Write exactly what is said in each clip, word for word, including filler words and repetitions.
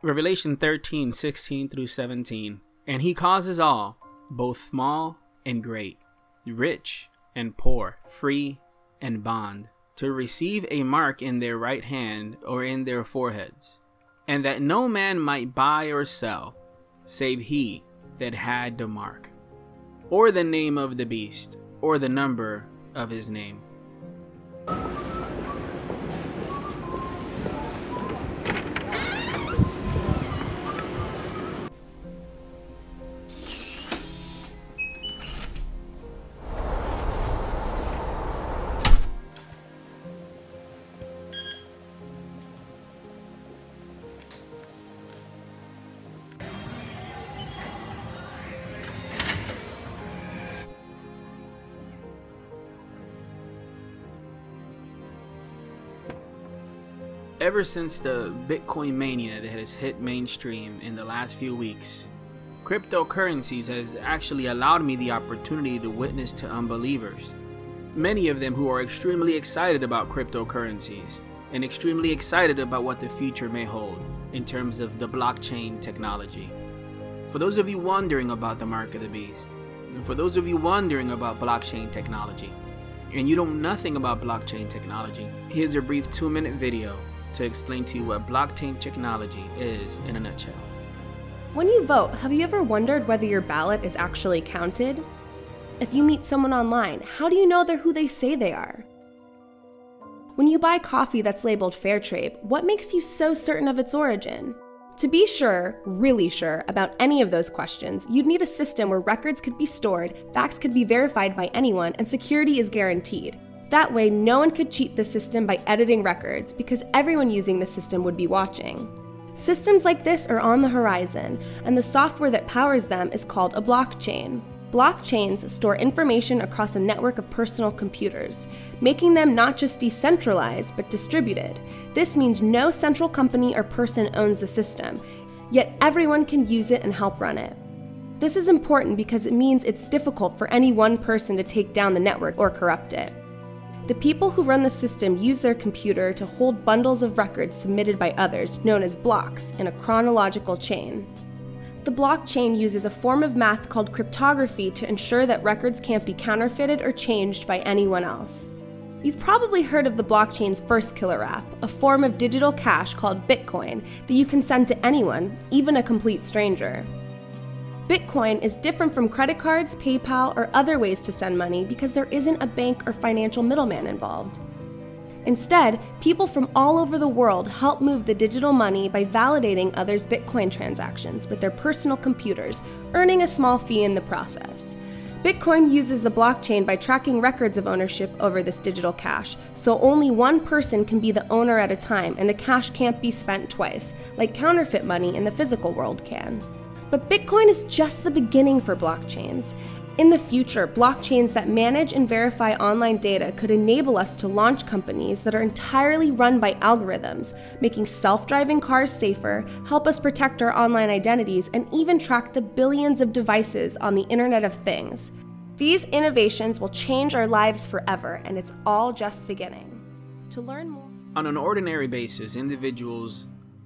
Revelation thirteen, sixteen through seventeen. And he causes all, both small and great, rich and poor, free and bond, to receive a mark in their right hand or in their foreheads, and that no man might buy or sell, save he that had the mark, or the name of the beast, or the number of his name. Ever since the Bitcoin mania that has hit mainstream in the last few weeks, cryptocurrencies has actually allowed me the opportunity to witness to unbelievers, many of them who are extremely excited about cryptocurrencies and extremely excited about what the future may hold in terms of the blockchain technology. For those of you wondering about the mark of the beast, and for those of you wondering about blockchain technology, and you know nothing about blockchain technology, here's a brief two-minute video to explain to you what blockchain technology is in a nutshell. When you vote, have you ever wondered whether your ballot is actually counted? If you meet someone online, how do you know they're who they say they are? When you buy coffee that's labeled fair trade, what makes you so certain of its origin? To be sure, really sure, about any of those questions, you'd need a system where records could be stored, facts could be verified by anyone, and security is guaranteed. That way, no one could cheat the system by editing records, because everyone using the system would be watching. Systems like this are on the horizon, and the software that powers them is called a blockchain. Blockchains store information across a network of personal computers, making them not just decentralized, but distributed. This means no central company or person owns the system, yet everyone can use it and help run it. This is important because it means it's difficult for any one person to take down the network or corrupt it. The people who run the system use their computer to hold bundles of records submitted by others, known as blocks, in a chronological chain. The blockchain uses a form of math called cryptography to ensure that records can't be counterfeited or changed by anyone else. You've probably heard of the blockchain's first killer app, a form of digital cash called Bitcoin that you can send to anyone, even a complete stranger. Bitcoin is different from credit cards, PayPal, or other ways to send money because there isn't a bank or financial middleman involved. Instead, people from all over the world help move the digital money by validating others' Bitcoin transactions with their personal computers, earning a small fee in the process. Bitcoin uses the blockchain by tracking records of ownership over this digital cash, so only one person can be the owner at a time and the cash can't be spent twice, like counterfeit money in the physical world can. But Bitcoin is just the beginning for blockchains. In the future, blockchains that manage and verify online data could enable us to launch companies that are entirely run by algorithms, making self-driving cars safer, help us protect our online identities, and even track the billions of devices on the Internet of Things. These innovations will change our lives forever, and it's all just beginning. To learn more... On an ordinary basis, individuals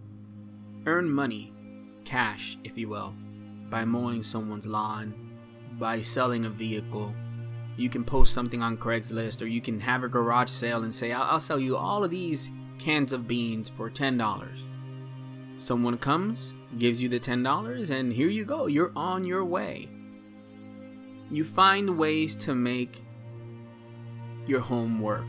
earn money, cash, if you will, by mowing someone's lawn, by selling a vehicle. You can post something on Craigslist, or you can have a garage sale and say, I'll, I'll sell you all of these cans of beans for ten dollars. Someone comes, gives you the ten dollars, and here you go. You're on your way. You find ways to make your home work.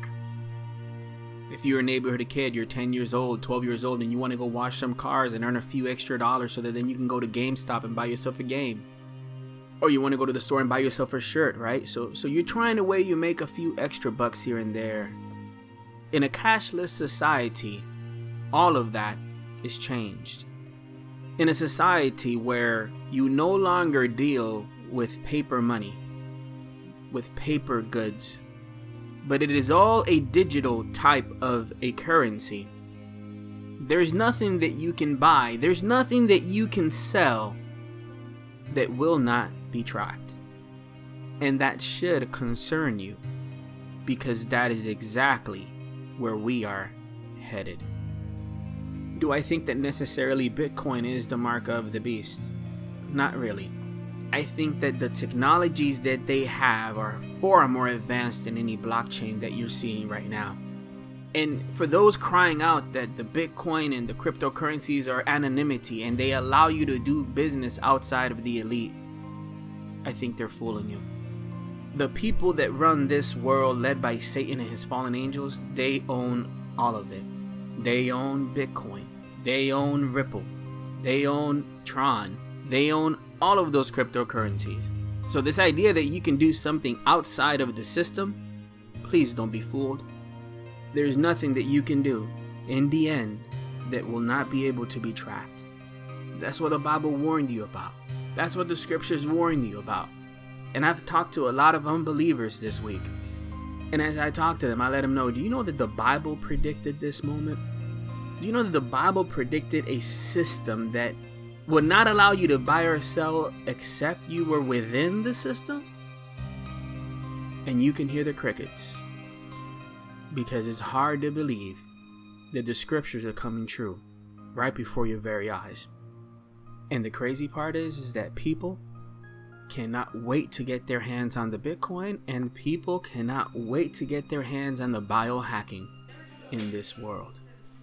If you're a neighborhood kid, you're ten years old, twelve years old, and you want to go wash some cars and earn a few extra dollars so that then you can go to GameStop and buy yourself a game. Or you want to go to the store and buy yourself a shirt, right? So so you're trying a way you make a few extra bucks here and there. In a cashless society, all of that is changed. In a society where you no longer deal with paper money, with paper goods, but it is all a digital type of a currency. There's nothing that you can buy, there's nothing that you can sell that will not be tracked. And that should concern you, because that is exactly where we are headed. Do I think that necessarily Bitcoin is the mark of the beast? Not really. I think that the technologies that they have are far more advanced than any blockchain that you're seeing right now. And for those crying out that the Bitcoin and the cryptocurrencies are anonymity and they allow you to do business outside of the elite, I think they're fooling you. The people that run this world, led by Satan and his fallen angels, they own all of it. They own Bitcoin. They own Ripple. They own Tron. They own all of those cryptocurrencies. So this idea that you can do something outside of the system, please don't be fooled. There's nothing that you can do in the end that will not be able to be tracked. That's what the Bible warned you about. That's what the scriptures warn you about. And I've talked to a lot of unbelievers this week. And as I talk to them, I let them know, do you know that the Bible predicted this moment? Do you know that the Bible predicted a system that would not allow you to buy or sell except you were within the system? And you can hear the crickets, because it's hard to believe that the scriptures are coming true right before your very eyes. And the crazy part is, is that people cannot wait to get their hands on the Bitcoin, and people cannot wait to get their hands on the biohacking in this world.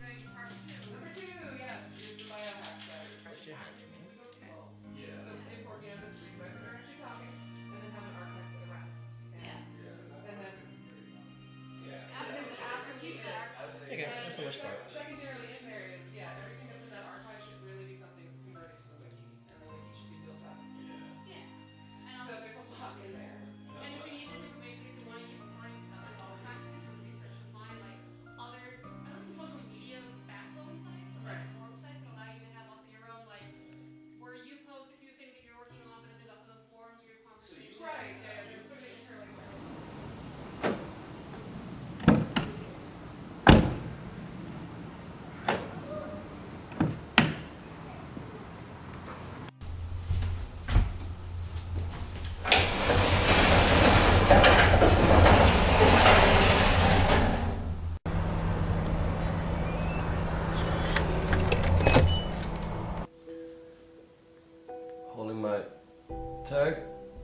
Tag.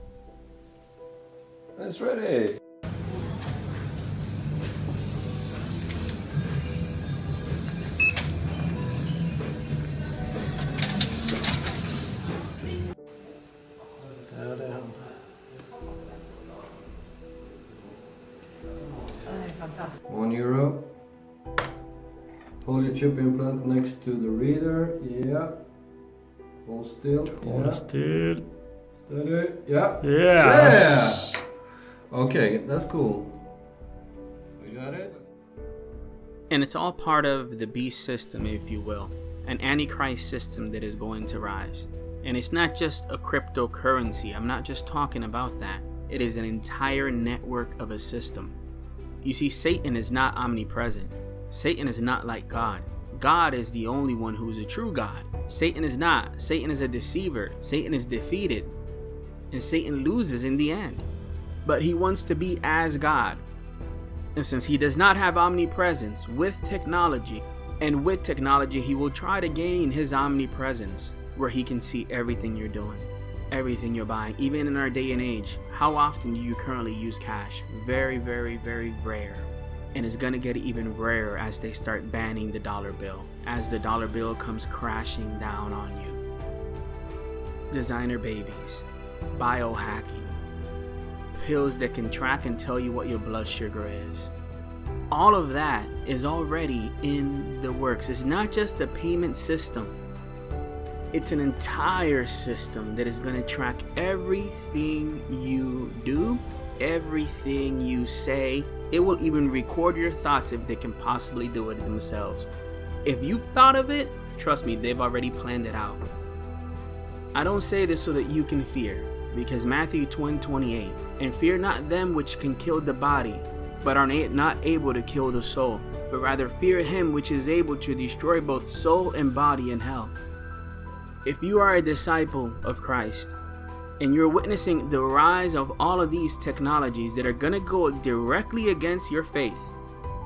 It's ready. One euro. Hold your chip implant next to the reader. Yeah. Hold still. Hold yeah. still. Steady. Yeah. Yes. Yeah. Okay, that's cool. We got it. And it's all part of the beast system, if you will, an antichrist system that is going to rise. And it's not just a cryptocurrency. I'm not just talking about that. It is an entire network of a system. You see, Satan is not omnipresent. Satan is not like God. God is the only one who is a true God. Satan is not. Satan is a deceiver. Satan is defeated. And Satan loses in the end. But he wants to be as God. And since he does not have omnipresence with technology, and with technology he will try to gain his omnipresence, where he can see everything you're doing, everything you're buying. Even in our day and age, how often do you currently use cash? Very, very, very rare. And it's going to get even rarer as they start banning the dollar bill, as the dollar bill comes crashing down on you. Designer babies, biohacking, pills that can track and tell you what your blood sugar is. All of that is already in the works. It's not just a payment system. It's an entire system that is going to track everything you do, everything you say. It will even record your thoughts if they can possibly do it themselves. If you've thought of it, trust me, they've already planned it out. I don't say this so that you can fear, because Matthew twenty twenty-eight, and fear not them which can kill the body, but are not able to kill the soul, but rather fear him which is able to destroy both soul and body in hell. If you are a disciple of Christ, and you're witnessing the rise of all of these technologies that are going to go directly against your faith,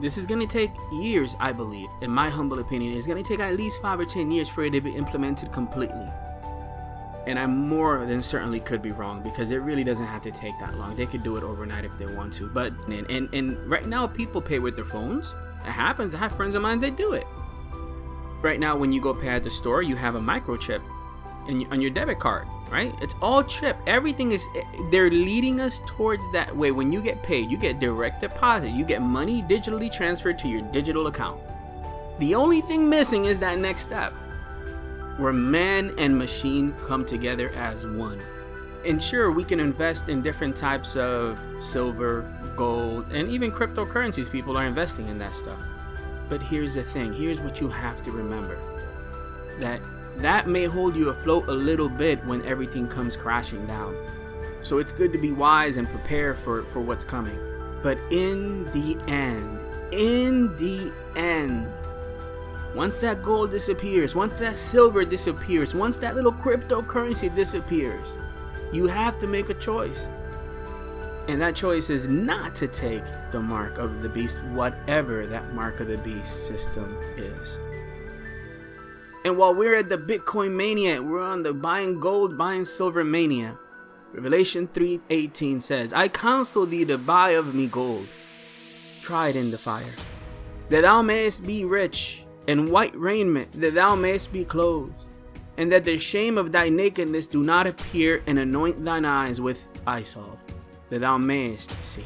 This is going to take years, I believe. In my humble opinion, it's going to take at least five or ten years for it to be implemented completely. And I more than certainly could be wrong, because it really doesn't have to take that long. They could do it overnight if they want to. But and, and, and right now, people pay with their phones. It happens. I have friends of mine that do it. Right now, when you go pay at the store, you have a microchip in, on your debit card, right? It's all chip. Everything is, they're leading us towards that way. When you get paid, you get direct deposit. You get money digitally transferred to your digital account. The only thing missing is that next step, where man and machine come together as one. And sure, we can invest in different types of silver, gold, and even cryptocurrencies. People are investing in that stuff. But here's the thing. Here's what you have to remember. That that may hold you afloat a little bit when everything comes crashing down. So it's good to be wise and prepare for, for what's coming. But in the end, in the end, once that gold disappears, once that silver disappears, once that little cryptocurrency disappears, you have to make a choice. And that choice is not to take the mark of the beast, whatever that mark of the beast system is. And while we're at the Bitcoin mania, we're on the buying gold, buying silver mania. Revelation three eighteen says, I counsel thee to buy of me gold, tried in the fire, that thou mayest be rich, and white raiment, that thou mayest be clothed, and that the shame of thy nakedness do not appear, and anoint thine eyes with eye salve, that thou mayest see.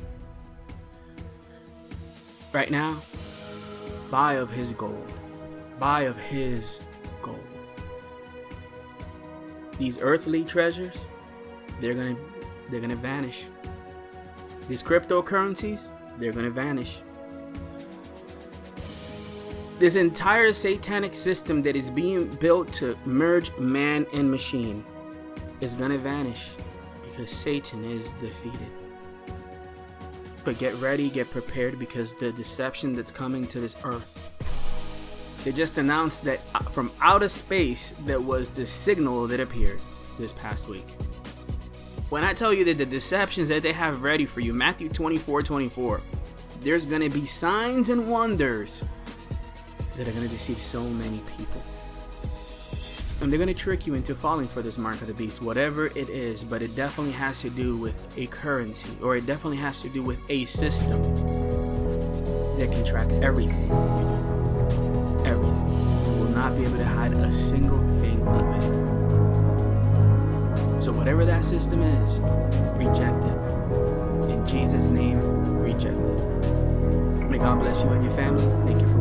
Right now, buy of his gold. Buy of his gold. These earthly treasures, they're gonna they're gonna vanish. These cryptocurrencies, they're gonna vanish. This entire satanic system that is being built to merge man and machine is gonna vanish, because Satan is defeated. But get ready, get prepared, because the deception that's coming to this earth, they just announced that from outer space, that was the signal that appeared this past week. When I tell you that the deceptions that they have ready for you, Matthew twenty-four twenty-four, there's going to be signs and wonders that are going to deceive so many people. And they're going to trick you into falling for this mark of the beast, whatever it is, but it definitely has to do with a currency, or it definitely has to do with a system that can track everything you do. Everything. You will not be able to hide a single thing of it. So whatever that system is, reject it. In Jesus' name, reject it. May God bless you and your family. Thank you for